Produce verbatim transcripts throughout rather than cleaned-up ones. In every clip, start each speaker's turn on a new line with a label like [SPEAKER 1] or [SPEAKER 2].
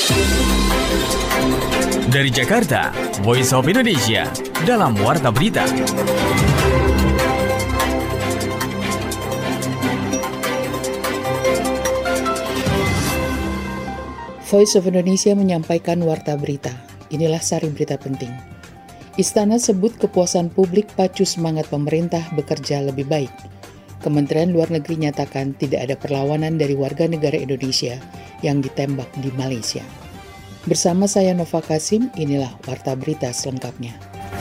[SPEAKER 1] Dari Jakarta, Voice of Indonesia, dalam Warta Berita.
[SPEAKER 2] Voice of Indonesia menyampaikan Warta Berita. Inilah sari berita penting. Istana sebut kepuasan publik pacu semangat pemerintah bekerja lebih baik. Kementerian Luar Negeri nyatakan tidak ada perlawanan dari warga negara Indonesia yang ditembak di Malaysia. Bersama saya Nova Kasim, inilah Warta Berita selengkapnya.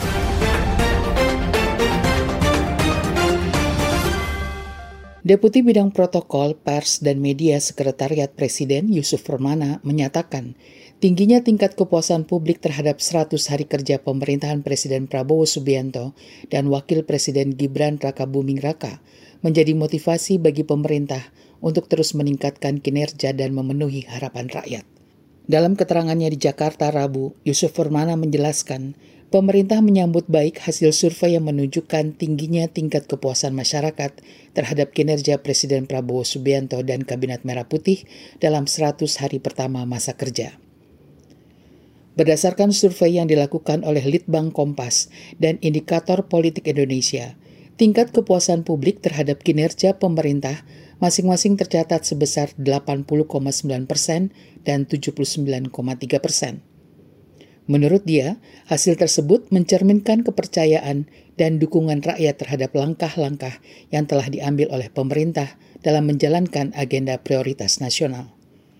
[SPEAKER 2] Deputi Bidang Protokol, Pers, dan Media Sekretariat Presiden Yusuf Permana menyatakan tingginya tingkat kepuasan publik terhadap seratus hari kerja pemerintahan Presiden Prabowo Subianto dan Wakil Presiden Gibran Rakabuming Raka menjadi motivasi bagi pemerintah untuk terus meningkatkan kinerja dan memenuhi harapan rakyat. Dalam keterangannya di Jakarta Rabu, Yusuf Permana menjelaskan pemerintah menyambut baik hasil survei yang menunjukkan tingginya tingkat kepuasan masyarakat terhadap kinerja Presiden Prabowo Subianto dan Kabinet Merah Putih dalam seratus hari pertama masa kerja. Berdasarkan survei yang dilakukan oleh Litbang Kompas dan Indikator Politik Indonesia, tingkat kepuasan publik terhadap kinerja pemerintah masing-masing tercatat sebesar delapan puluh koma sembilan persen dan tujuh puluh sembilan koma tiga persen. Menurut dia, hasil tersebut mencerminkan kepercayaan dan dukungan rakyat terhadap langkah-langkah yang telah diambil oleh pemerintah dalam menjalankan agenda prioritas nasional.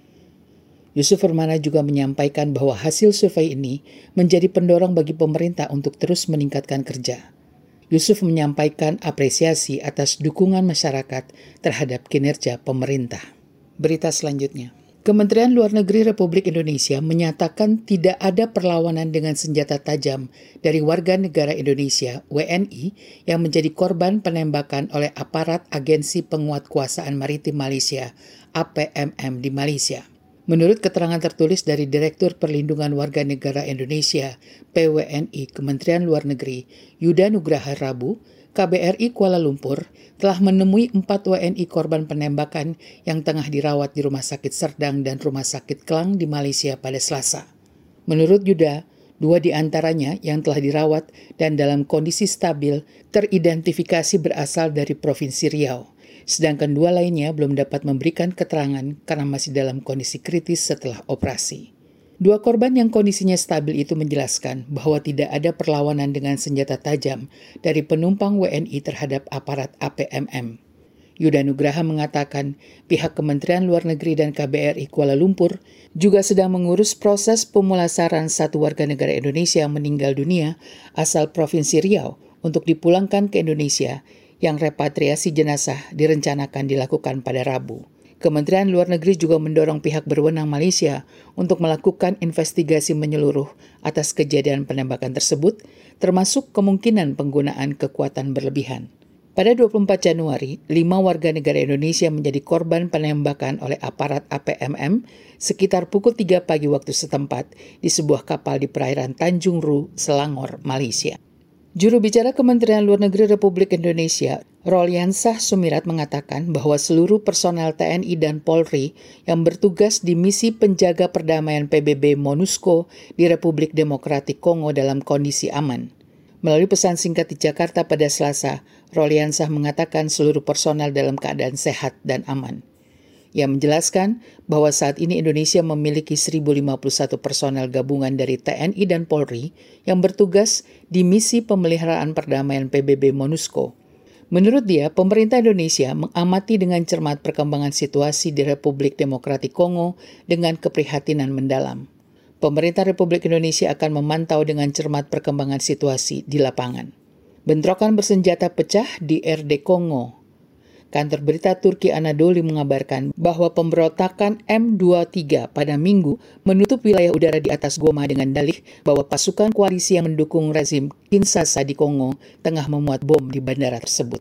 [SPEAKER 2] Yusuf Permana juga menyampaikan bahwa hasil survei ini menjadi pendorong bagi pemerintah untuk terus meningkatkan kerja. Yusuf menyampaikan apresiasi atas dukungan masyarakat terhadap kinerja pemerintah. Berita selanjutnya. Kementerian Luar Negeri Republik Indonesia menyatakan tidak ada perlawanan dengan senjata tajam dari warga negara Indonesia W N I yang menjadi korban penembakan oleh aparat Agensi Penguatkuasaan Maritim Malaysia A P M M di Malaysia. Menurut keterangan tertulis dari Direktur Perlindungan Warga Negara Indonesia P W N I Kementerian Luar Negeri Yuda Nugraha Rabu, K B R I Kuala Lumpur telah menemui empat W N I korban penembakan yang tengah dirawat di Rumah Sakit Serdang dan Rumah Sakit Klang di Malaysia pada Selasa. Menurut Yuda, dua di antaranya yang telah dirawat dan dalam kondisi stabil teridentifikasi berasal dari Provinsi Riau. Sedangkan dua lainnya belum dapat memberikan keterangan karena masih dalam kondisi kritis setelah operasi. Dua korban yang kondisinya stabil itu menjelaskan bahwa tidak ada perlawanan dengan senjata tajam dari penumpang W N I terhadap aparat A P M M. Yuda Nugraha mengatakan pihak Kementerian Luar Negeri dan K B R I Kuala Lumpur juga sedang mengurus proses pemulasaran satu warga negara Indonesia yang meninggal dunia asal Provinsi Riau untuk dipulangkan ke Indonesia yang repatriasi jenazah direncanakan dilakukan pada Rabu. Kementerian Luar Negeri juga mendorong pihak berwenang Malaysia untuk melakukan investigasi menyeluruh atas kejadian penembakan tersebut, termasuk kemungkinan penggunaan kekuatan berlebihan. Pada dua puluh empat Januari, lima warga negara Indonesia menjadi korban penembakan oleh aparat A P M M sekitar pukul tiga pagi waktu setempat di sebuah kapal di perairan Tanjung Ru, Selangor, Malaysia. Juru bicara Kementerian Luar Negeri Republik Indonesia, Rolyansah Sumirat mengatakan bahwa seluruh personel T N I dan Polri yang bertugas di misi penjaga perdamaian P B B MONUSCO di Republik Demokratik Kongo dalam kondisi aman. Melalui pesan singkat di Jakarta pada Selasa, Rolyansah mengatakan seluruh personel dalam keadaan sehat dan aman. Ia menjelaskan bahwa saat ini Indonesia memiliki seribu lima puluh satu personel gabungan dari T N I dan Polri yang bertugas di misi pemeliharaan perdamaian P B B MONUSCO. Menurut dia, pemerintah Indonesia mengamati dengan cermat perkembangan situasi di Republik Demokratik Kongo dengan keprihatinan mendalam. Pemerintah Republik Indonesia akan memantau dengan cermat perkembangan situasi di lapangan. Bentrokan bersenjata pecah di R D Kongo. Kantor berita Turki Anadolu mengabarkan bahwa pemberontakan M dua puluh tiga pada Minggu menutup wilayah udara di atas Goma dengan dalih bahwa pasukan koalisi yang mendukung rezim Kinshasa di Kongo tengah memuat bom di bandara tersebut.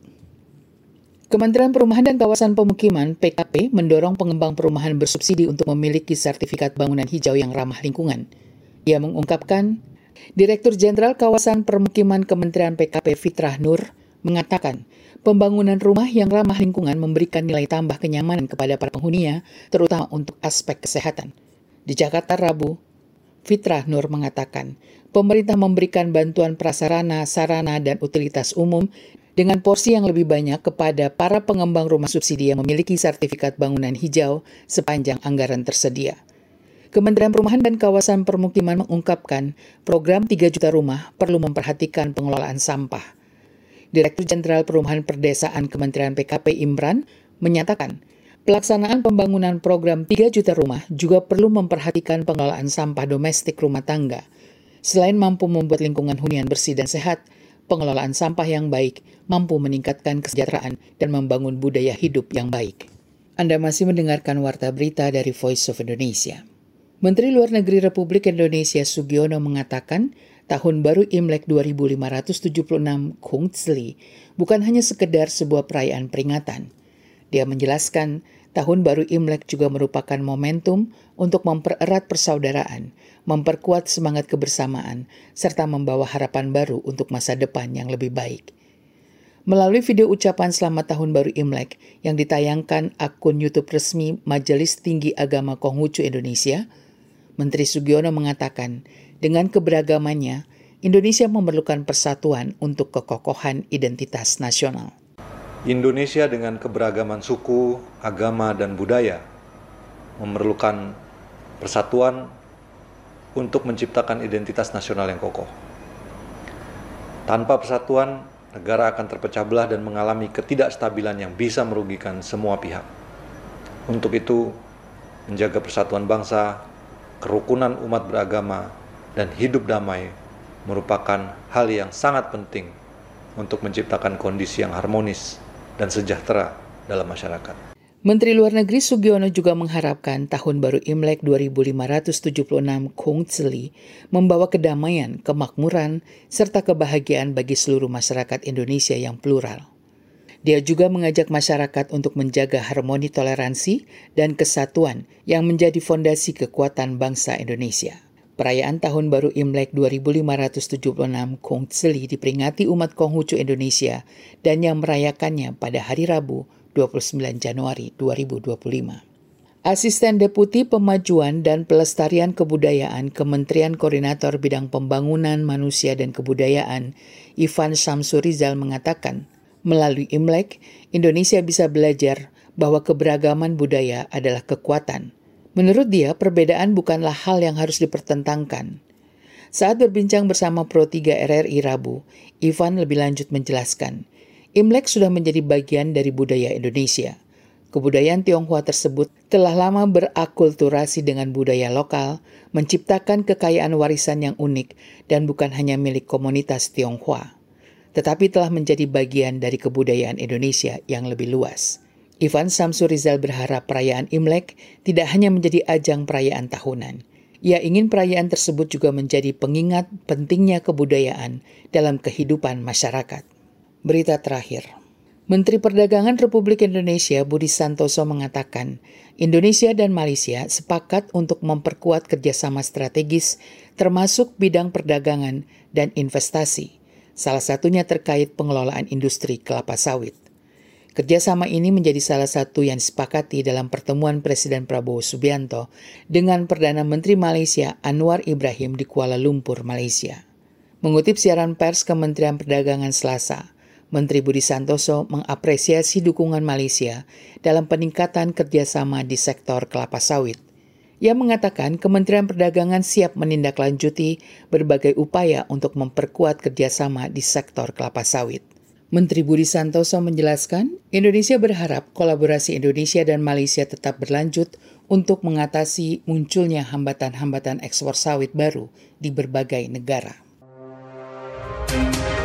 [SPEAKER 2] Kementerian Perumahan dan Kawasan Pemukiman P K P mendorong pengembang perumahan bersubsidi untuk memiliki sertifikat bangunan hijau yang ramah lingkungan. Ia mengungkapkan, Direktur Jenderal Kawasan Permukiman Kementerian P K P Fitrah Nur mengatakan, pembangunan rumah yang ramah lingkungan memberikan nilai tambah kenyamanan kepada para penghuninya, terutama untuk aspek kesehatan. Di Jakarta Rabu, Fitrah Nur mengatakan, pemerintah memberikan bantuan prasarana, sarana, dan utilitas umum dengan porsi yang lebih banyak kepada para pengembang rumah subsidi yang memiliki sertifikat bangunan hijau sepanjang anggaran tersedia. Kementerian Perumahan dan Kawasan Permukiman mengungkapkan program tiga juta rumah perlu memperhatikan pengelolaan sampah. Direktur Jenderal Perumahan Perdesaan Kementerian P K P Imran menyatakan, pelaksanaan pembangunan program tiga juta rumah juga perlu memperhatikan pengelolaan sampah domestik rumah tangga. Selain mampu membuat lingkungan hunian bersih dan sehat, pengelolaan sampah yang baik mampu meningkatkan kesejahteraan dan membangun budaya hidup yang baik. Anda masih mendengarkan Warta Berita dari Voice of Indonesia. Menteri Luar Negeri Republik Indonesia Sugiono mengatakan, Tahun Baru Imlek dua ribu lima ratus tujuh puluh enam Kongtsli bukan hanya sekedar sebuah perayaan peringatan. Dia menjelaskan, Tahun Baru Imlek juga merupakan momentum untuk mempererat persaudaraan, memperkuat semangat kebersamaan, serta membawa harapan baru untuk masa depan yang lebih baik. Melalui video ucapan Selamat Tahun Baru Imlek yang ditayangkan akun YouTube resmi Majelis Tinggi Agama Konghucu Indonesia, Menteri Sugiono mengatakan, dengan keberagamannya, Indonesia memerlukan persatuan untuk kekokohan identitas nasional.
[SPEAKER 3] Indonesia dengan keberagaman suku, agama, dan budaya memerlukan persatuan untuk menciptakan identitas nasional yang kokoh. Tanpa persatuan, negara akan terpecah belah dan mengalami ketidakstabilan yang bisa merugikan semua pihak. Untuk itu, menjaga persatuan bangsa, kerukunan umat beragama, dan hidup damai merupakan hal yang sangat penting untuk menciptakan kondisi yang harmonis dan sejahtera dalam masyarakat.
[SPEAKER 2] Menteri Luar Negeri Sugiono juga mengharapkan Tahun Baru Imlek dua ribu lima ratus tujuh puluh enam Kongtsli membawa kedamaian, kemakmuran, serta kebahagiaan bagi seluruh masyarakat Indonesia yang plural. Dia juga mengajak masyarakat untuk menjaga harmoni toleransi dan kesatuan yang menjadi fondasi kekuatan bangsa Indonesia. Perayaan Tahun Baru Imlek dua ribu lima ratus tujuh puluh enam Kongtsli diperingati umat Konghucu Indonesia dan yang merayakannya pada hari Rabu dua puluh sembilan Januari dua ribu dua puluh lima. Asisten Deputi Pemajuan dan Pelestarian Kebudayaan Kementerian Koordinator Bidang Pembangunan Manusia dan Kebudayaan Ivan Samsurizal mengatakan, melalui Imlek, Indonesia bisa belajar bahwa keberagaman budaya adalah kekuatan. Menurut dia, perbedaan bukanlah hal yang harus dipertentangkan. Saat berbincang bersama Pro tiga R R I Rabu, Ivan lebih lanjut menjelaskan, Imlek sudah menjadi bagian dari budaya Indonesia. Kebudayaan Tionghoa tersebut telah lama berakulturasi dengan budaya lokal, menciptakan kekayaan warisan yang unik dan bukan hanya milik komunitas Tionghoa, tetapi telah menjadi bagian dari kebudayaan Indonesia yang lebih luas. Ivan Samsurizal berharap perayaan Imlek tidak hanya menjadi ajang perayaan tahunan. Ia ingin perayaan tersebut juga menjadi pengingat pentingnya kebudayaan dalam kehidupan masyarakat. Berita terakhir. Menteri Perdagangan Republik Indonesia Budi Santoso mengatakan, Indonesia dan Malaysia sepakat untuk memperkuat kerjasama strategis termasuk bidang perdagangan dan investasi, salah satunya terkait pengelolaan industri kelapa sawit. Kerjasama ini menjadi salah satu yang disepakati dalam pertemuan Presiden Prabowo Subianto dengan Perdana Menteri Malaysia Anwar Ibrahim di Kuala Lumpur, Malaysia. Mengutip siaran pers Kementerian Perdagangan Selasa, Menteri Budi Santoso mengapresiasi dukungan Malaysia dalam peningkatan kerjasama di sektor kelapa sawit. Ia mengatakan Kementerian Perdagangan siap menindaklanjuti berbagai upaya untuk memperkuat kerjasama di sektor kelapa sawit. Menteri Budi Santoso menjelaskan, Indonesia berharap kolaborasi Indonesia dan Malaysia tetap berlanjut untuk mengatasi munculnya hambatan-hambatan ekspor sawit baru di berbagai negara.